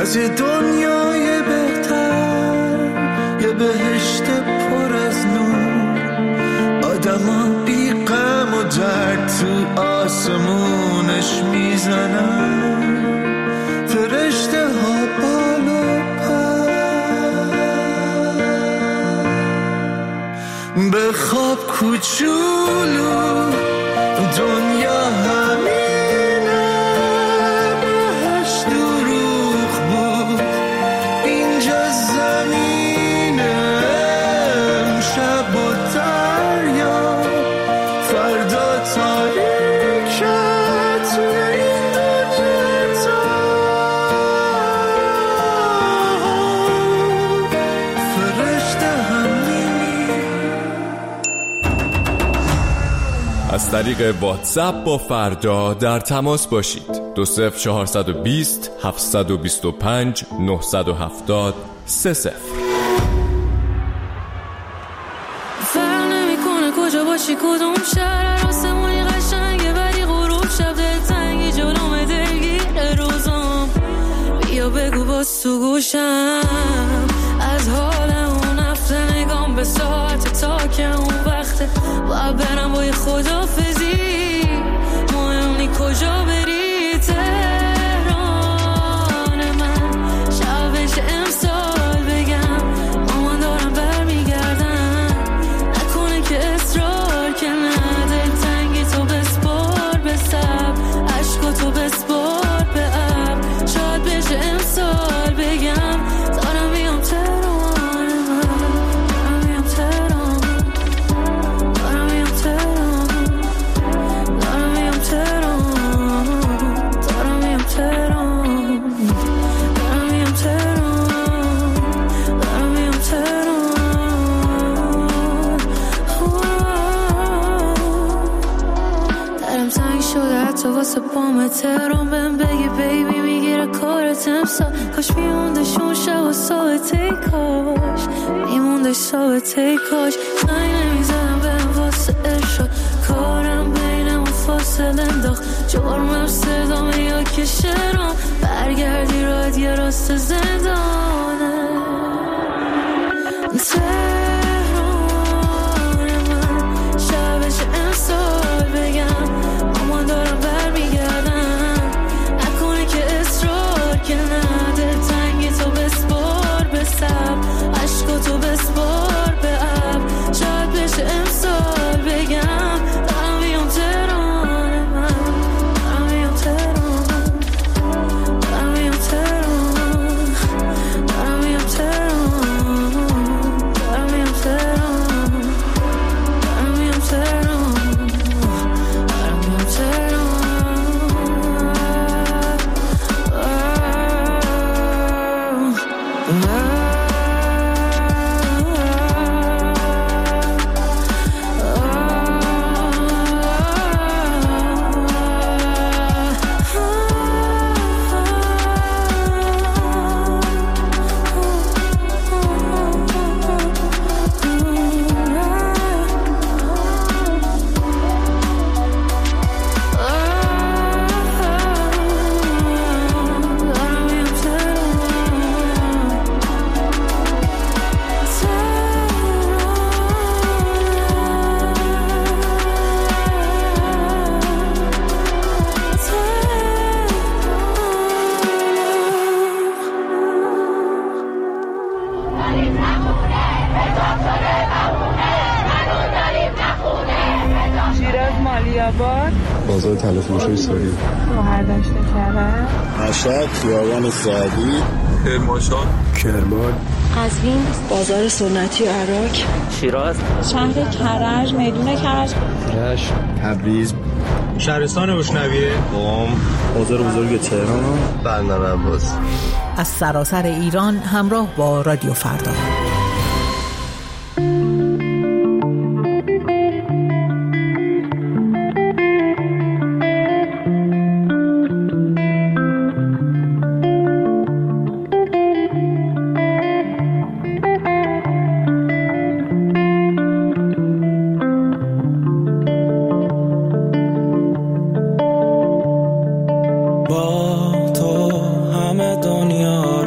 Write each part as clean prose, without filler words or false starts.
از یه دنیای بهتر، یه بهشت پر از نور، آدما بی غم و درد تو آسمونش میزنن، فرشته ها بالا پر. به خواب کوچولو دنیا همینه، بهش دروغ بود اینجا زمینه، شب و دریا فردا تاریکه توی این دنیا فرشته همینی. از طریق واتساپ با فردا در تماس باشید. 20420 725 970 30. فرق نمی‌کنه کجا باشی کدوم شهر، آسمونی قشنگه ولی غروب شب دلتنگی جلوم دلگیر روزم. بیا بگو باز تو گوشم از حال اون هفته، نگام به ساعت تا که اون وقته باید برم با یه خدافزی. مهم نی کجا بری، تهران من شبش امسال بگم مامان دارم برمیگردم، نکنه که اصرار که نده، تنگی تو بسپار به سب، عشقا تو بسپار به اب، شاید بشه امسال بگم دارم میام تهران من، دارم میام تهران، دارم میام تهران، دارم میام تهران، دارم میام تهران، دارم میام تهران، دارم میام تهران. درم تنگ شده حتی واسه پام تهران، بهم بگی بیبی میگیره کارت امسال، کاش میموندش اون شب و ثابته، کاش میموندش ثابته، کاش زنگ نمیزدم بهم واسه ارشاد، کارم بینمون فاصله انداخت، جرمم صدامه یا که شرم، برگردی راحت یه راست زندانه. تهران من شبش امسال بگم مامان دارم برمیگردم، نکنه که اصرار که نده، تنگی تو بسپار به سب، عشقا تو بسپار به اب، شاید بشه امسال بگم دارم میام تهران من، دارم میام تهران، دارم میام تهران، دارم میام تهران، دارم میام تهران، دارم میام تهران، دارم میام تهران. شیراز مالیاباد، بازار تلفروشی ساری، شهردشت کرج، مشهد خیابان سعدی، کرمانشاه، کرمان، قزوین، بازار سنتی عراق، شیراز، شهر کرج، میدون کرج، رشت، تبریز، شهرستان بشنویه، قم، بازار بزرگ تهران، بندر عباس. از سراسر ایران همراه با رادیو فردا. با تو همه دنیا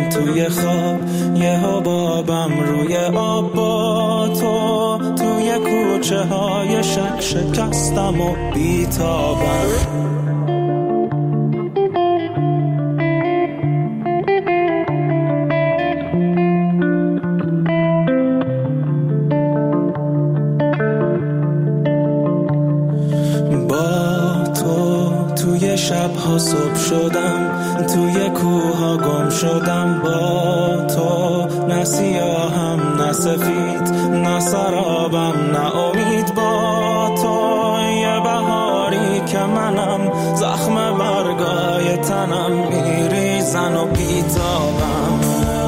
توی خواب یه حبابم روی آب با تو توی کوچه های شکستم و بیتابم شبها صبح شدم توی کوها گم شدم با تو نه سیاهم نه سفید نه سرابم نه امید با تو یه بهاری که منم زخم برگای تنم میریزن و بیتابم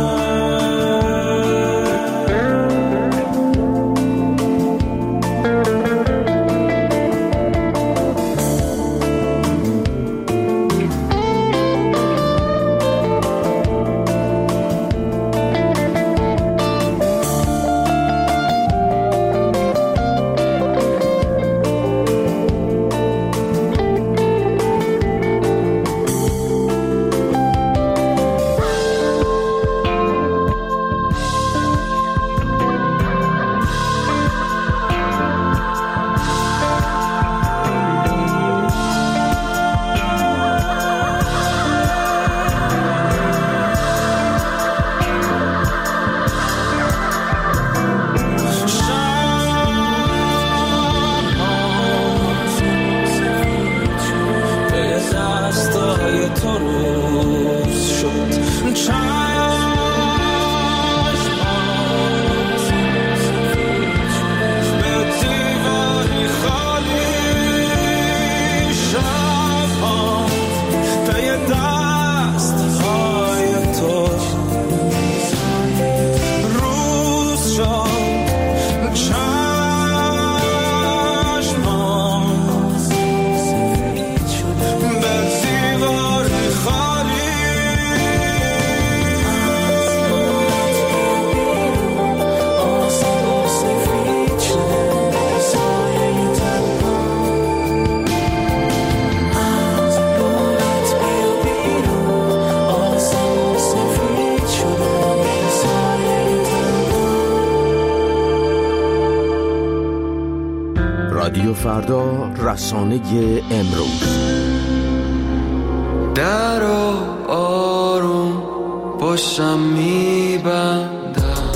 رادیو فردا، رسانه امروز. در آروم باشم میبندم،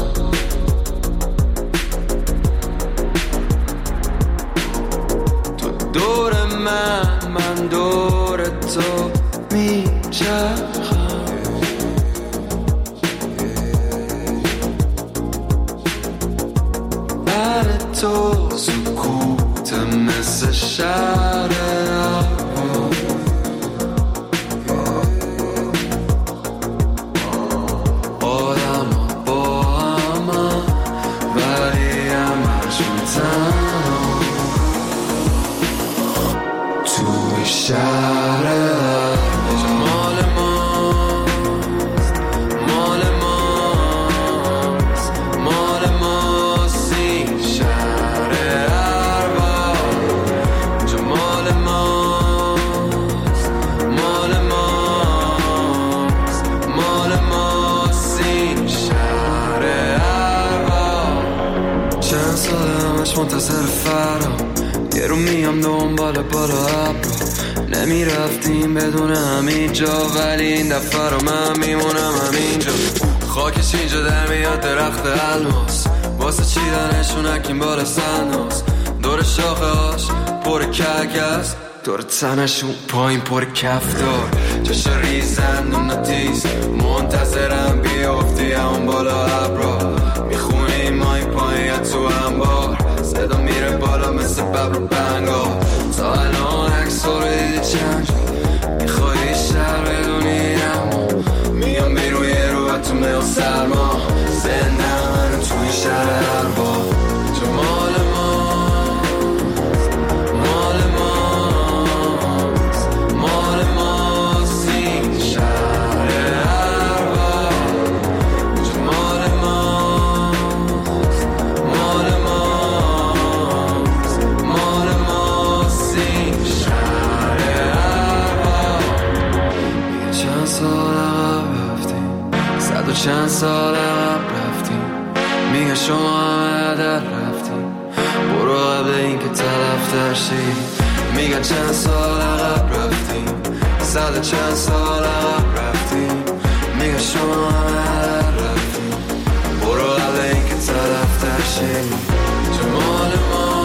تو دور من دور تو میچرخم، بر تو سکوت مثل شهر آدم با همه ولی همشون تنها توی شهر مال ماست، مال ماست، مال ماست این شهر ارباب، مال ماست، مال ماست، مال ماست این شهر ارباب. چند سال همش منتظر فرام، یه رو میام دنبال بالا ابرو، نمیرفتیم بدون همین جا، ولی این دفعه رو من میمونم همینجا. خاکش اینجا در میاد درخت الماس، واسه چیدنشون اکیم بالا سناس، دور شاخه هاش پر کک است، دور تنشون پایین پر کفتار، جاش ریزن و نتیز منتظرم بیافتی همون بالا ابرا، میخونیم مای پایین تو انبار، صدا میره بالا مثل ببر و بنگا. تا الان عکس رو دیدی چند جا، میخوایی شهر بدونی اما میام بیرون یه رو تو میل سرما، زنده من توی شهر اربا، تو مال ماست، مال ماست، مال ماست این شهر اربا، تو مال ماست، مال ماست، مال ماست. چند سال عقب رفتیم، میگه شما همه در رفتیم، برو قبل این که طرف شی. میگه چند سال عقب رفتیم، صد چند سال عقب رفتیم، میگه شما همه در رفتیم، برو قبل این که طرف شی. تو مال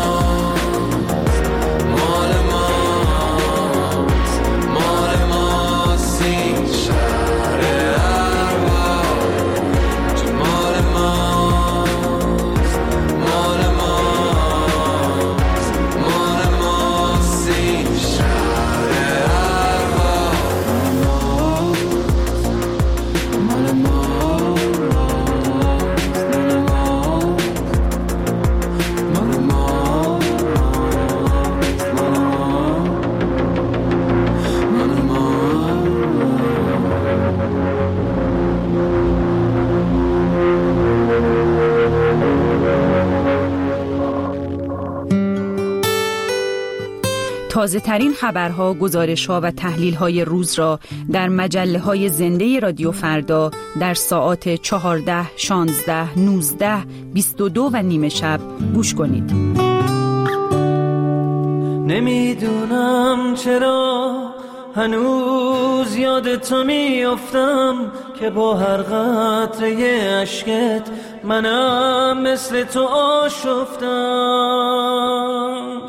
تازه ترین خبرها، گزارش‌ها و تحلیل‌های روز را در مجله‌های زنده رادیو فردا در ساعات 14، 16، 19، 22 و نیم شب گوش کنید. نمیدونم چرا هنوز یاد تو میافتم که با هر قطره اشکت منم مثل تو آشفتم.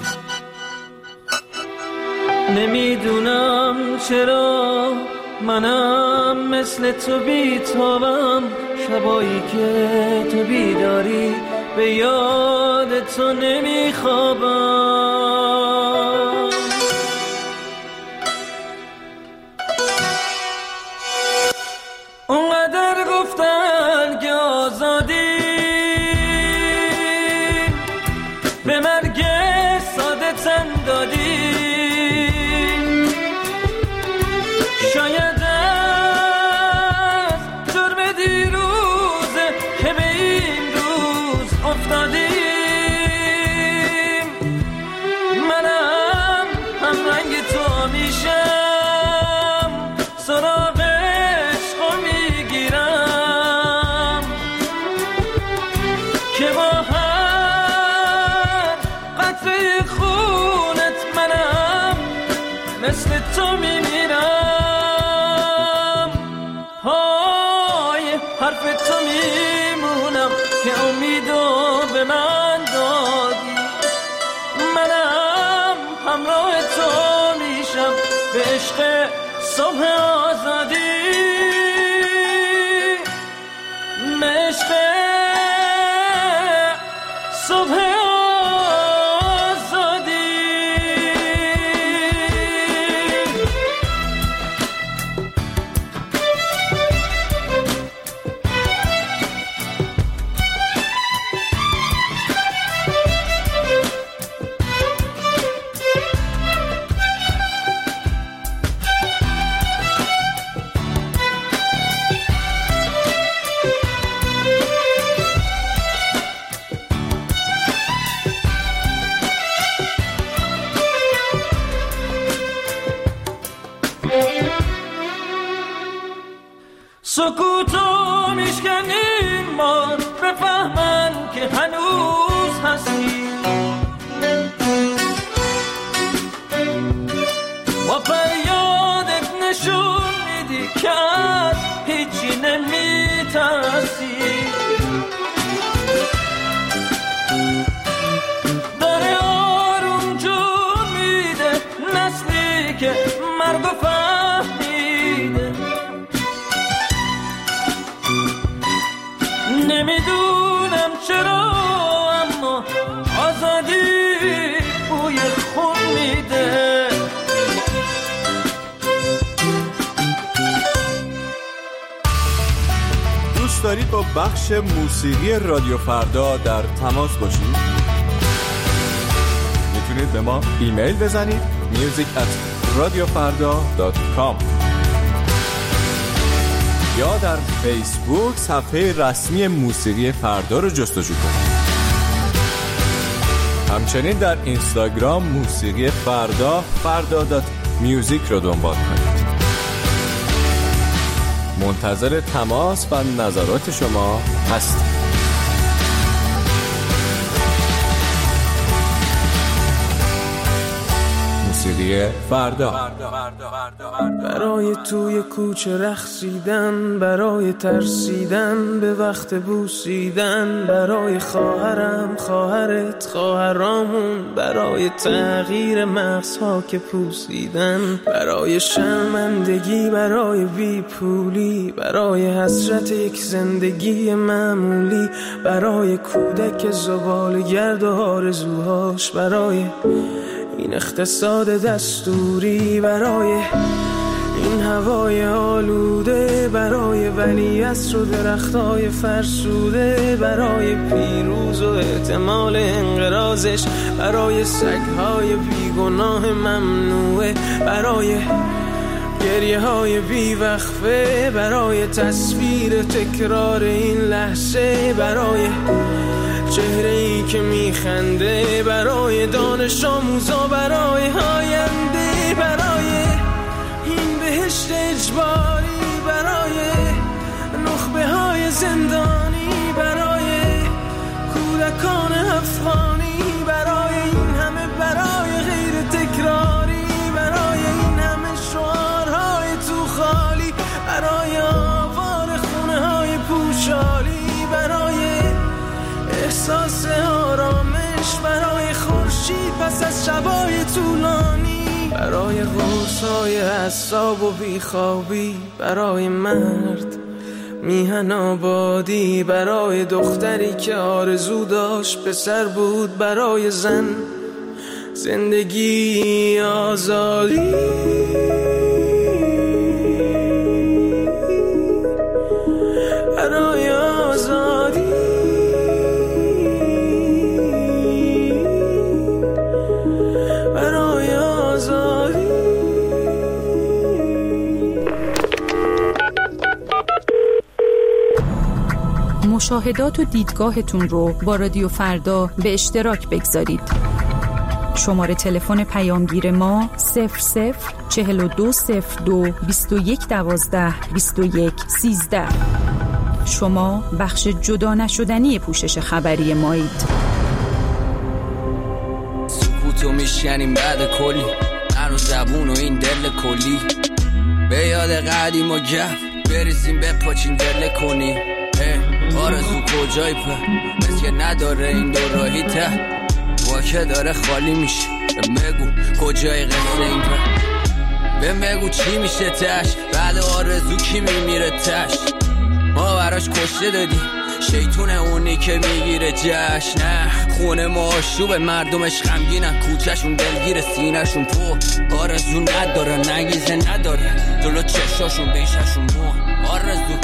نمیدونم چرا منم مثل تو بیتابم، شبایی که تو بیداری به یاد تو نمیخوابم. اونقدر گفتن که آزادی به مرگ ساده تن دادی، شاید از جرم دیروزه که به این روز افتادیم. منم هم رنگ تو میشم، سراغ عشقو میگیرم که با هر قطره خونت منم مثل تو میمیرم. حرف تو میمونم که امیدو به من دادی، منم همراه تو میشم به عشق صبح آزادی، به عشق صبح آزادی. سکوتو میشکنیم ما بفهمن که هنوز هستی، با فریادت نشون میدی که از هیچی نمیترسی. داره آروم جون میده نسلی که مرگو فهمیده. نمیدونم چرا اما آزادی بوی خون میده. دوست دارید با بخش موسیقی رادیو فردا در تماس باشید؟ میتونید به ما ایمیل بزنید music@radiofarda.com یا در فیسبوک صفحه رسمی موسیقی فردا رو جستجو کنید. همچنین در اینستاگرام موسیقی فردا فردا.music رو دنبال کنید. منتظر تماس و نظرات شما هستیم. موسیقی فردا. برای توی کوچه رقصیدن، برای ترسیدن به وقت بوسیدن، برای خواهرم، خواهرت، خواهرامون، برای تغییر مغزها که پوسیدن، برای شرمندگی، برای بیپولی، برای حسرت یک زندگی معمولی، برای کودک زباله‌گرد و آرزوهاش، برای این اقتصاد دستوری، برای این هوای آلوده، برای ولیعصر و درختای فرسوده، برای پیروز و احتمال انقراضش، برای سگهای بیگناه ممنوعه، برای گریه های بیوقفه، برای تصویر تکرار این لحظه، برای چهره ای که میخنده، برای دانش آموزا، برای آینده، برای این بهشت اجباری، برای نخبه های زندانی، برای کودکان افغانی، برای این همه برای غیر تکراری، برای این همه شعارهای تو خالی، برای آوار خونه های پوشالی، برای احساس آرامش، برای خورشید پس از شبای طولانی، برای قرصای اعصاب و بیخوابی، برای مرد میهن آبادی، برای دختری که آرزو داشت پسر بود، برای زن زندگی آزادی، برای آزادی، برای آزادی. مشاهدات و دیدگاهتون رو با رادیو فردا به اشتراک بگذارید. شماره تلفن پیامگیر ما 004202 2112 2113. شما بخش جدا نشدنی پوشش خبری مایید. سکوتو میشکنیم بعد کلی، من و زبون و این دل کلی، به یاد قدیم و گف بریزیم بپاچیم دل کنی. آرزو کجای پر مثل که نداره این دو راهی ته، واکه داره خالی میشه، بگو کجای قصه این پر، بگو چی میشه تش، بعد آرزو کی میمیره تش، ما براش کشته دادی شیطون اونی که میگیره جشن، نه خونه ما آشوب، مردمش غمگینن، کوچهشون دلگیر، سینهشون پر آرزو نداره، نگیزه نداره، جلو چشاشون بیششون بون آرزو.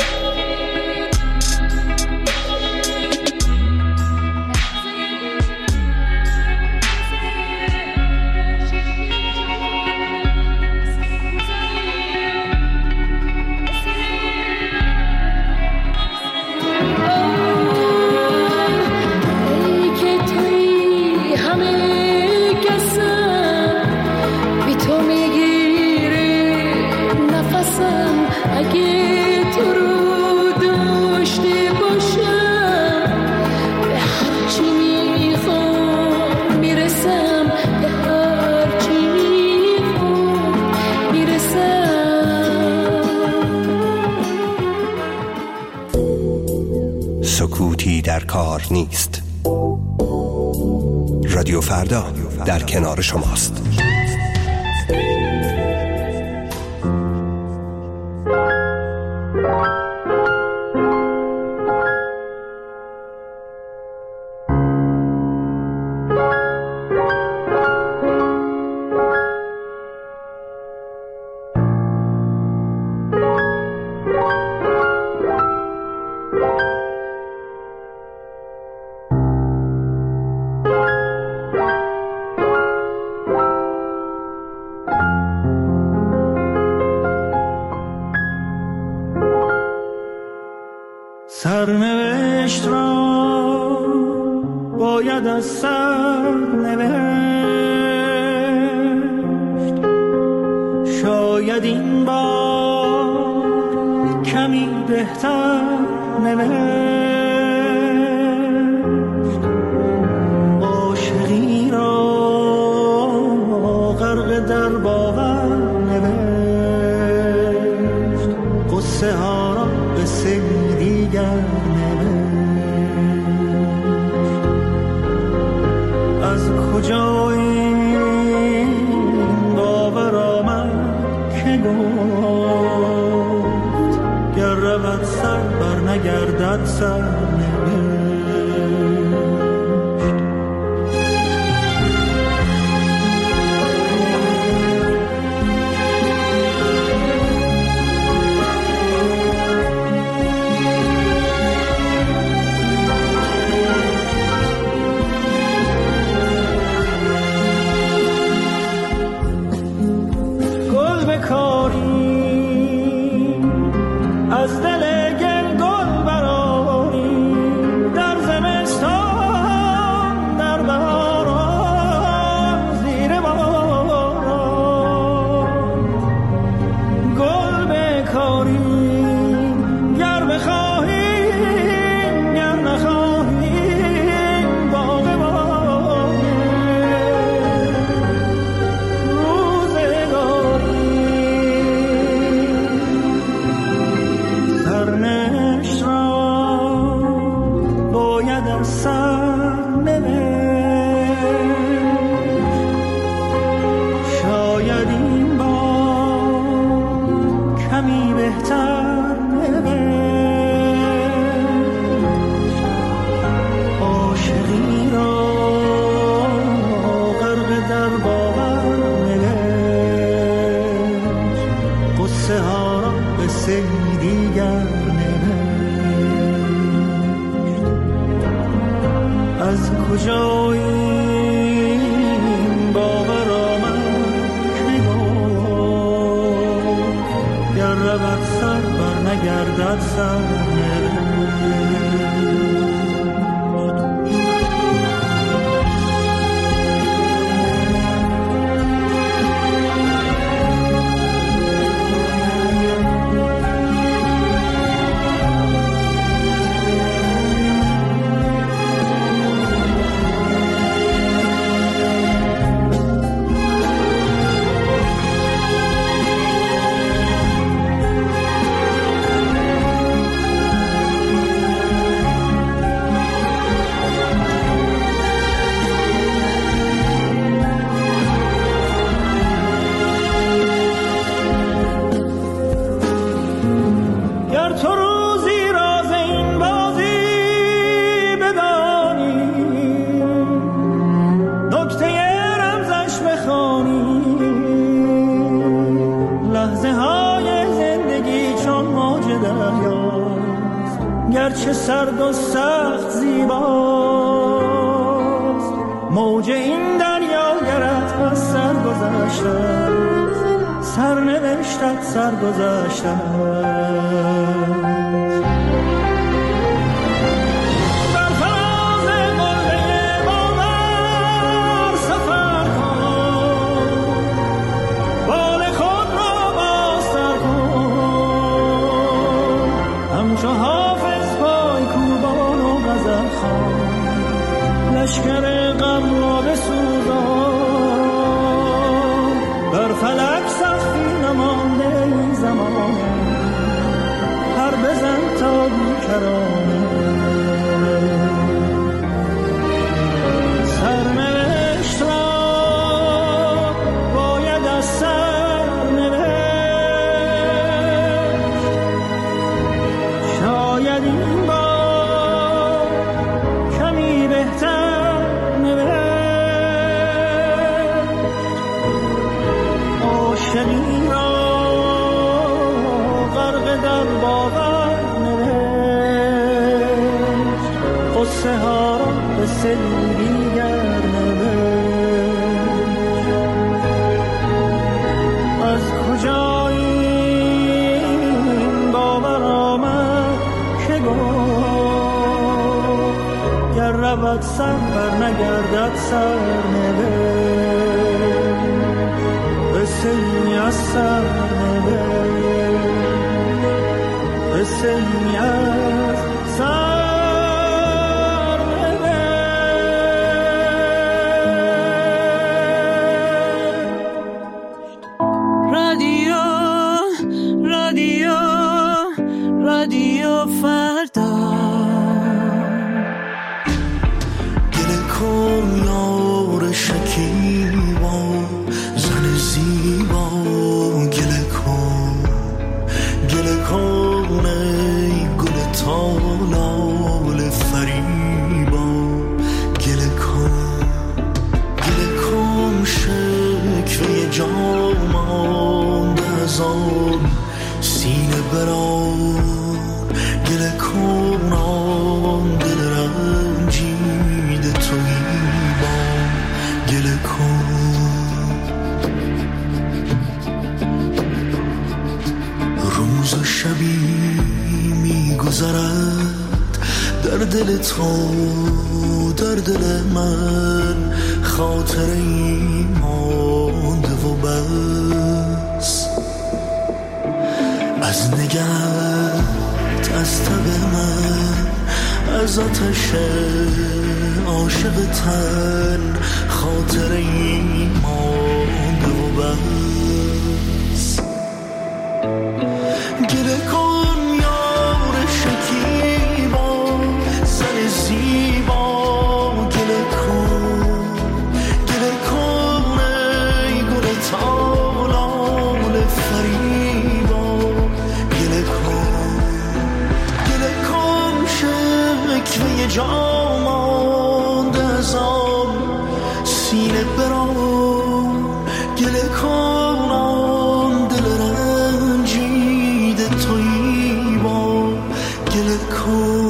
سکوتی در کار نیست. رادیو فردا در کنار شماست. سرنوشت را باید از سر نوشت، شاید این بار کمی بهتر نوشت. عاشقی را غرق در باور نوشت، قصه ها را قصه دیگر نوشت. از کجا این باور آمد که گفت گر رود سر بر نگردد سر گرچه سرد و سخت زیباست، موج این دریا گرت از سر گذشته، سر نوشتت سر گذشته. لشکر غم را بسوزان، بر فلک سختی نمانده این زمانه، پر بزن تا بیکرانه. سرنوشت را باید از سر نوشت، شاید این بار کمی بهتر عاشقی را غرق در باور نوشت، قصه ها را به سری دیگر نوشت. از کجا این باور آمد که گفت گر رود سر بر نگردد سر نوشت، قصه ای از سر نوشت، قصه قطعی از سر بده. رادیو فردا. گله کن یار شکیبا زن زیبا، گله کن ای گل تالال فریبا، گله کن شکوه جامان دزان سینه بران، گله کن آن دل رنجیده تویبا، گله کن. روز و شبی میگذرد در دل تو، در دل من خاطری مانده و بس، از نگهت، از تب من، از آتش عاشق تن خاطری مانده و بس. گله کن یار شکیبا زن زیبا، گله کن ای گل تالال فریبا، گله کن شکوه جامان از آن سینه بران، گله کن آن دل رنجیده تویی با، گله کن.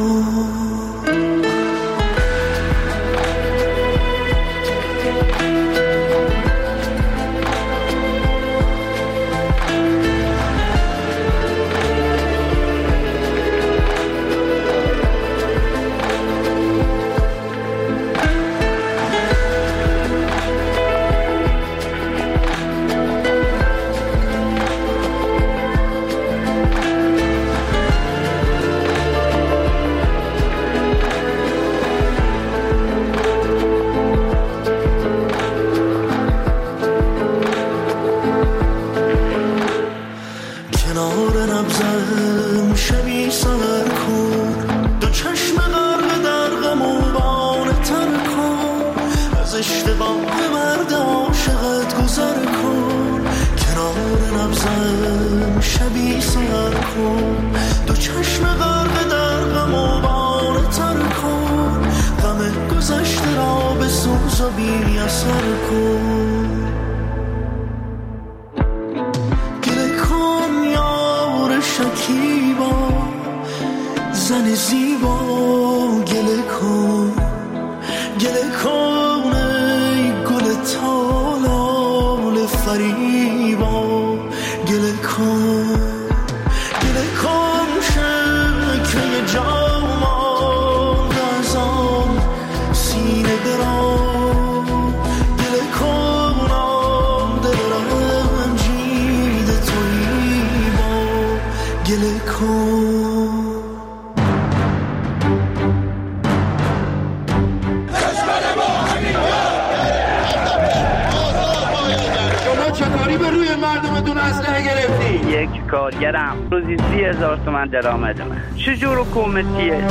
کارگرم روزی 30,000 تومان درآمد من. چجور حکومتیه؟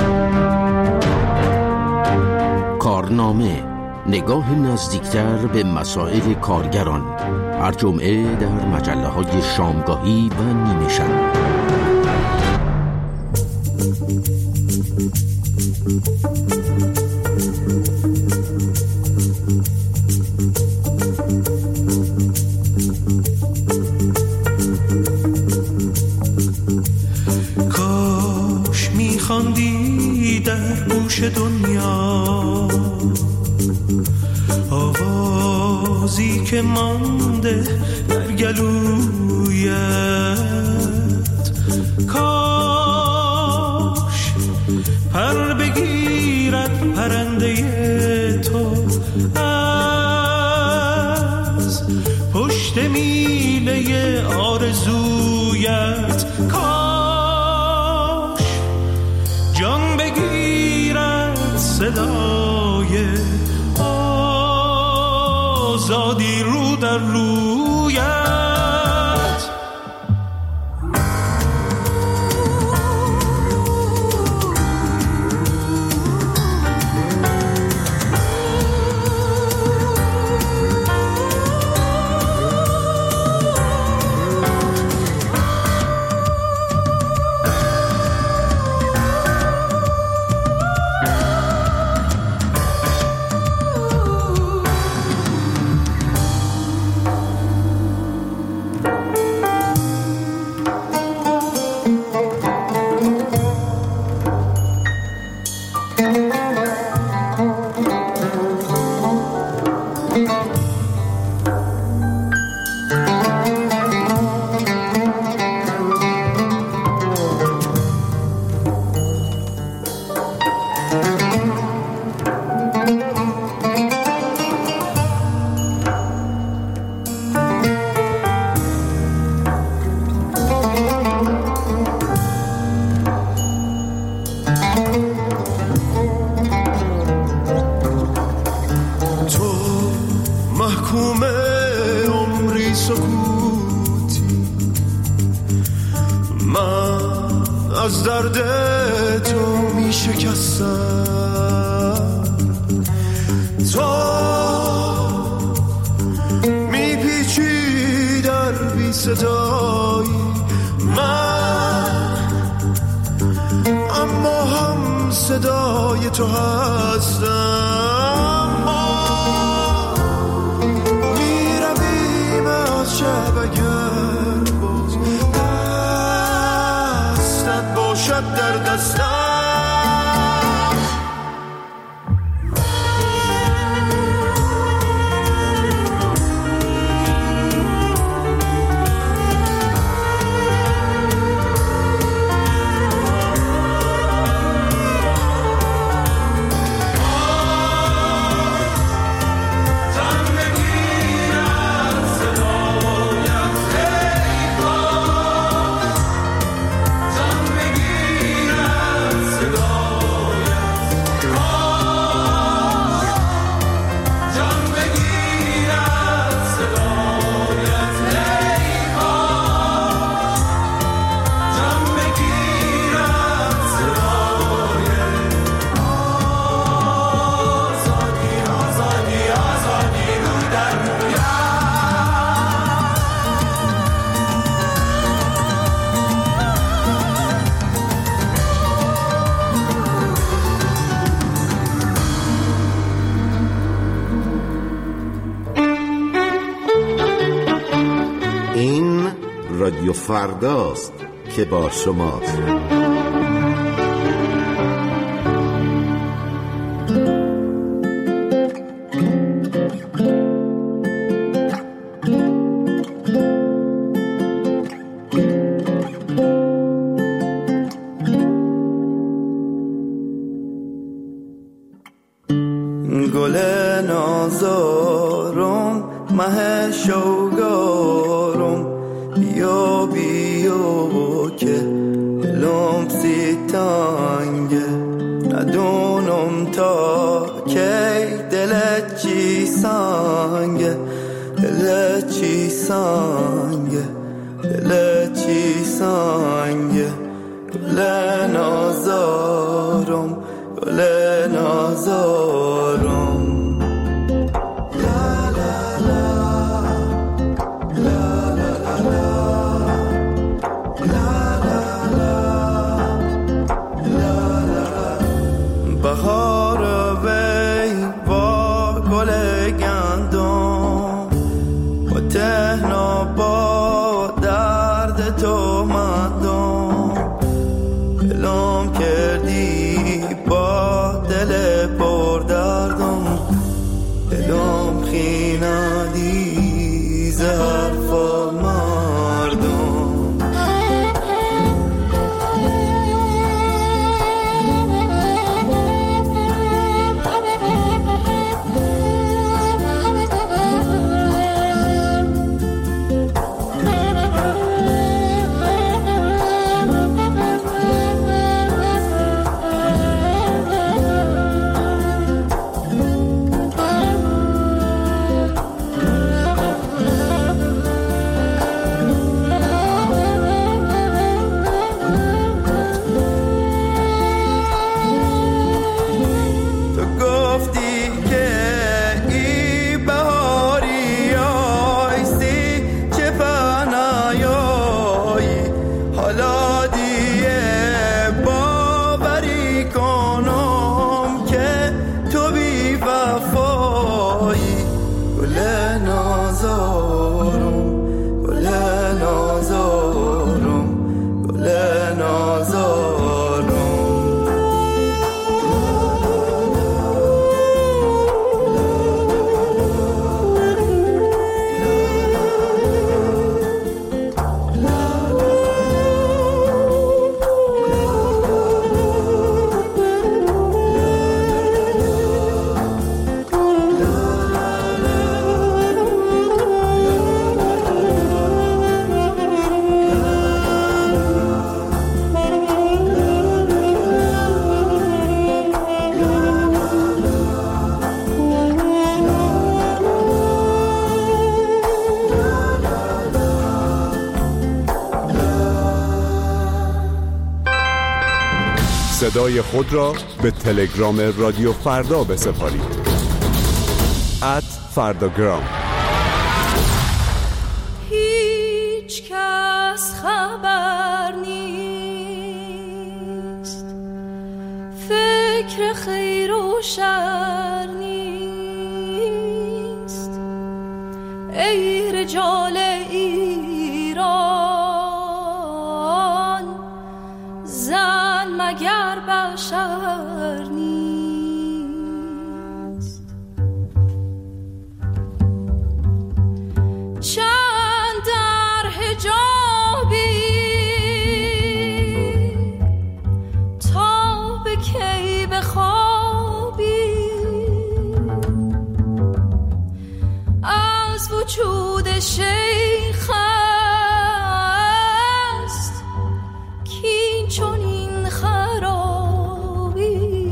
کارنامه، نگاه نزدیکتر به مسائل کارگران، هر جمعه در مجله‌های شامگاهی و نیمه شب. دنیا آوازی که مانده در گلویت، کاش پر بگیرد پرنده تو از پشت میله آرزویت، کاش در رویت. از درد تو می شکستم، تو می پیچی در بی صدایی من، اما هم صدای تو هستم. ما می رویم از شب اگر باز دستت باشد در دستم. رادیو فرداست که با شماست. گل نازارم مه شوگارم بیا بیا که دلم سی تنگه، ندونم تا کی دلت چی سنگه، دلت چی سنگه، دلت چی سنگه. گل نازارم گل نازارم بهار وی با گل گندم و تهنا با درد تو مندم، صدای خود را به تلگرام رادیو فردا بسپارید. @فرداگرام. هیچ کس خبر نیست، فکر خیر و شر نیست. ای رجال ایران، زن مگر بشر نیست. چند در حجابی تا به کی بخوابی، از وجود شیخ است کین چنین خرابی.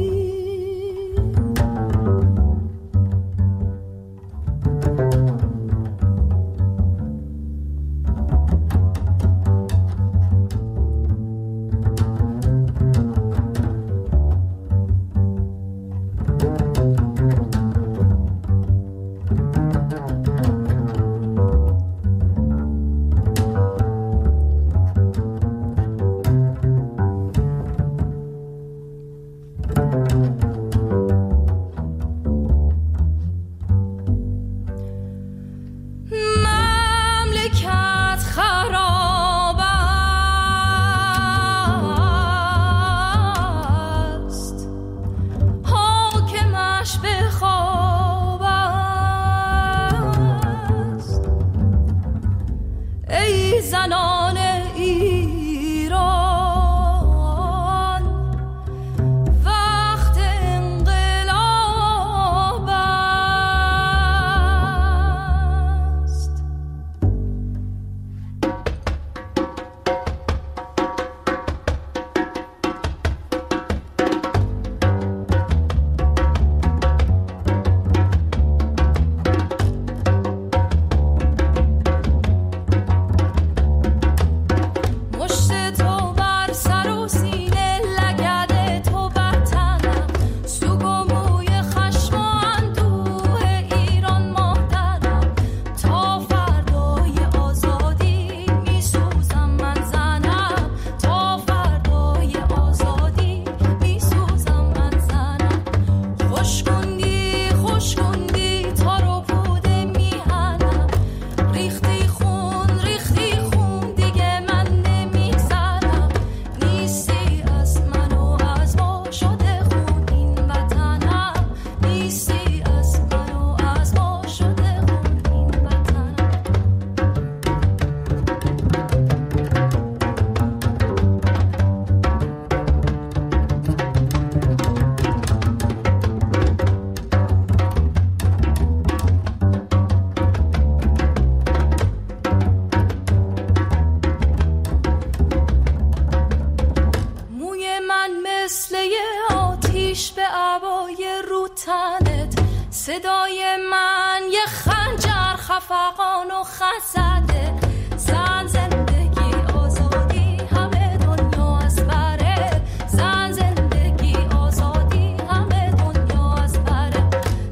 صدای من یه خنجر خفقان و خزده. زن زندگی آزادی همه دنیا از بره. زن زندگی آزادی همه دنیا از بره.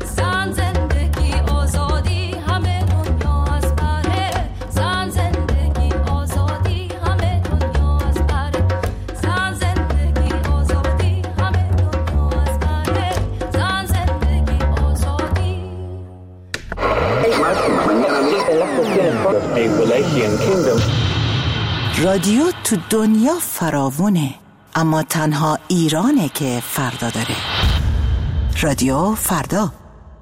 زن زندگی آزادی همه دنیا از بره. زن زندگی آزادی همه دنیا از بره. زن زندگی آزادی همه دنیا از بره. زن زندگی آزادی. رادیو تو دنیا فراوونه، اما تنها ایرانه که فردا داره. رادیو فردا.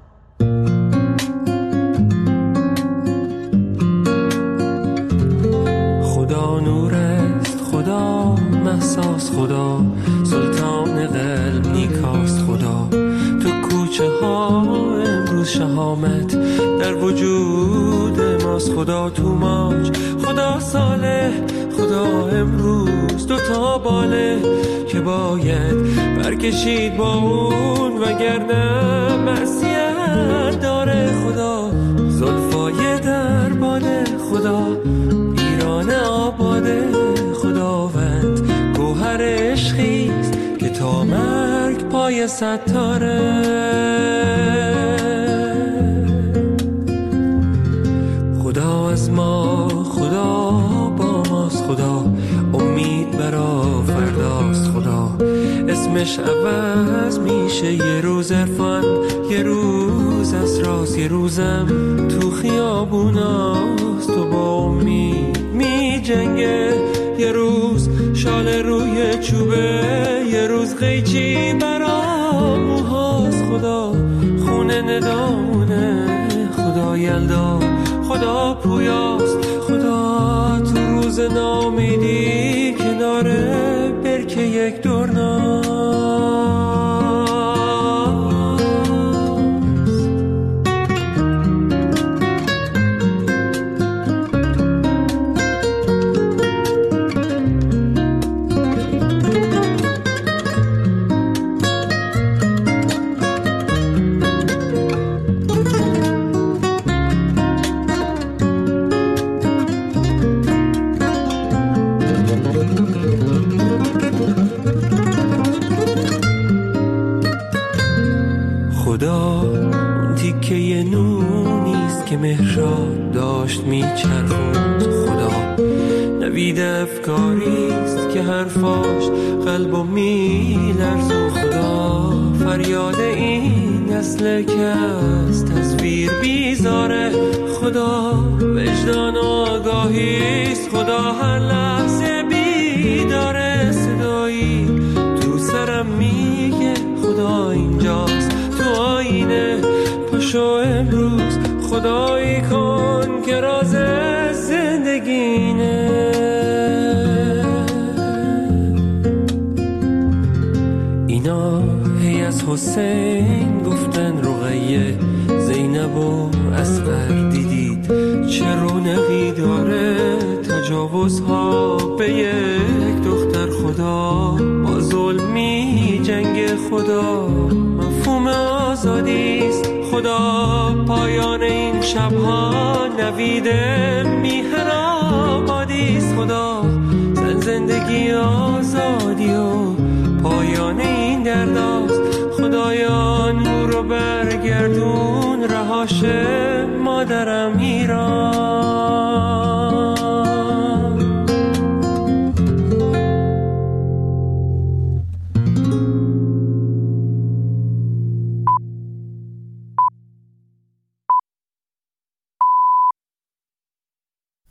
خدا نور است، خدا محساس، خدا سلطان قلب نیکاست. خدا تو کوچه ها امروز شهامت در وجود ماست. خدا تو ماج، خدا صالح، خدا امروز دوتا باله که باید برکشید با اون وگرنه معصیت داره. خدا زلفای دربانه، خدا ایران آباده. خداوند گوهر عشقیست که تا ستاره. خدا از ما، خدا با ماست، خدا امید برا فرداست، خدا اسمش عوض میشه، یه روز عرفان، یه روز اسراس، یه روزم تو خیابوناست و با امید می جنگه، یه روز شال روی چوبه، یه روز قیچی برا موهاست، خدا خونه ندامونه، خدا یلدا، خدا پویاست، خدا تو روز نامیدی کناره برکه یک دورناست. خدا اون تیکه یه نونیست که مهرشاد داشت میچرخوند، خدا نوید افکاریست که حرفاش قلبو میلرزون، خدا فریاد این نسل که از تصویر بیزاره، خدا وجدان و آگاهیست، خدا هر لحظه بیداره، صدایی تو سرم میگه خدا اینجاست تو آینه، پاشو امروز خدایی کن که راز زندگینه. اینا هی از حسین گفتن رقیه، زینب و اصغر دیدید چه رونقی داره، تجاوزها به یک دختر، خدا با ظلمی جنگ، خدا مفهوم آزادیست، خدا پایان این شبها نوید میهن آبادیست، خدا زندگی آزادی و پایان این درداست، خدایا نور رو برگردون رهاش مادرم ایران.